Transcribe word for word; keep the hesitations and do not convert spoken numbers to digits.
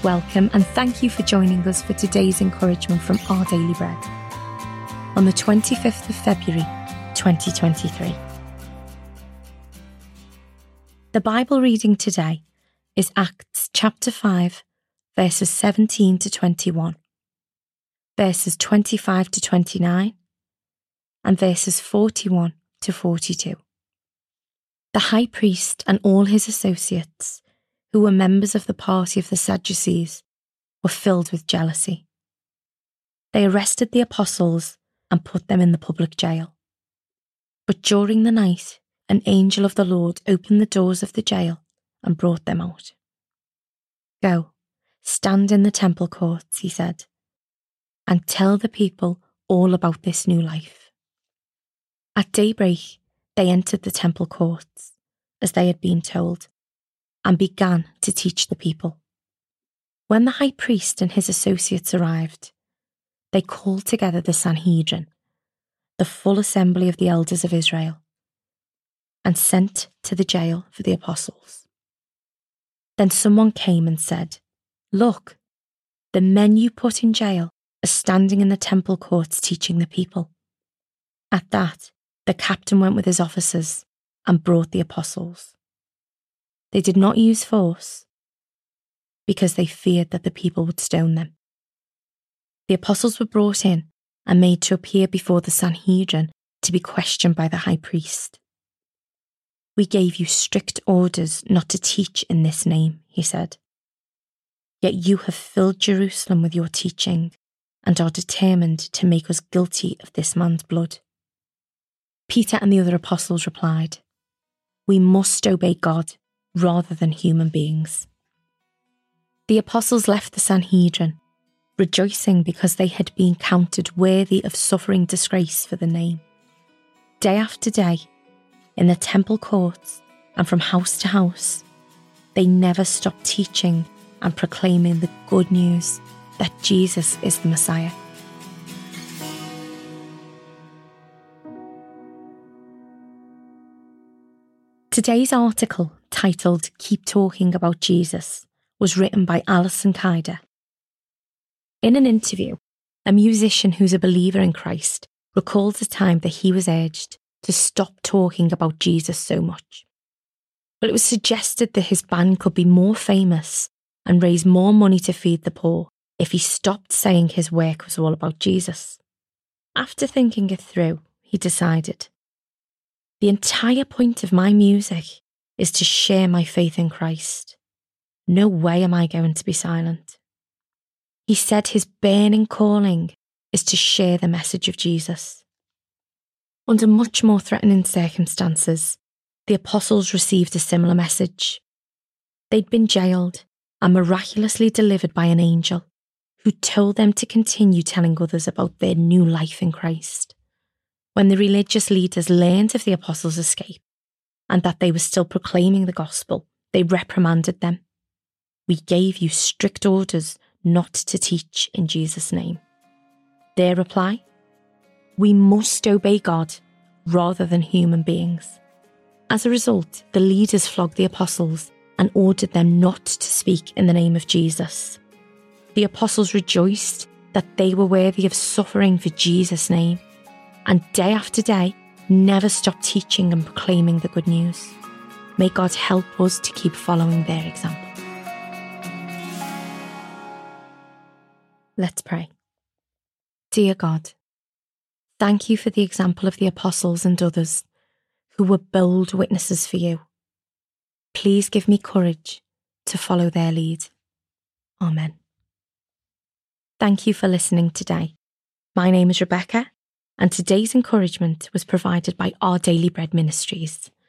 Welcome and thank you for joining us for today's encouragement from Our Daily Bread on the twenty-fifth of February twenty twenty-three. The Bible reading today is Acts chapter five, verses seventeen to twenty-one, verses twenty-five to twenty-nine, and verses forty-one to forty-two. The high priest and all his associates, who were members of the party of the Sadducees, were filled with jealousy. They arrested the apostles and put them in the public jail. But during the night, an angel of the Lord opened the doors of the jail and brought them out. "Go, stand in the temple courts," he said, "and tell the people all about this new life." At daybreak, they entered the temple courts, as they had been told, and began to teach the people. When the high priest and his associates arrived, they called together the Sanhedrin, the full assembly of the elders of Israel, and sent to the jail for the apostles. Then someone came and said, "Look, the men you put in jail are standing in the temple courts teaching the people." At that, the captain went with his officers and brought the apostles. They did not use force because they feared that the people would stone them. The apostles were brought in and made to appear before the Sanhedrin to be questioned by the high priest. "We gave you strict orders not to teach in this name," he said. "Yet you have filled Jerusalem with your teaching and are determined to make us guilty of this man's blood." Peter and the other apostles replied, "We must obey God rather than human beings." The apostles left the Sanhedrin, rejoicing because they had been counted worthy of suffering disgrace for the name. Day after day, in the temple courts and from house to house, they never stopped teaching and proclaiming the good news that Jesus is the Messiah. Today's article, titled "Keep Talking About Jesus," was written by Alison Kaider. In an interview, a musician who's a believer in Christ recalls a time that he was urged to stop talking about Jesus so much. But it was suggested that his band could be more famous and raise more money to feed the poor if he stopped saying his work was all about Jesus. After thinking it through, he decided, "The entire point of my music is to share my faith in Christ. No way am I going to be silent." He said his burning calling is to share the message of Jesus. Under much more threatening circumstances, the apostles received a similar message. They'd been jailed and miraculously delivered by an angel who told them to continue telling others about their new life in Christ. When the religious leaders learned of the apostles' escape and that they were still proclaiming the gospel, they reprimanded them. "We gave you strict orders not to teach in Jesus' name." Their reply? "We must obey God rather than human beings." As a result, the leaders flogged the apostles and ordered them not to speak in the name of Jesus. The apostles rejoiced that they were worthy of suffering for Jesus' name, and day after day, never stopped teaching and proclaiming the good news. May God help us to keep following their example. Let's pray. Dear God, thank you for the example of the apostles and others who were bold witnesses for you. Please give me courage to follow their lead. Amen. Thank you for listening today. My name is Rebecca, and today's encouragement was provided by Our Daily Bread Ministries.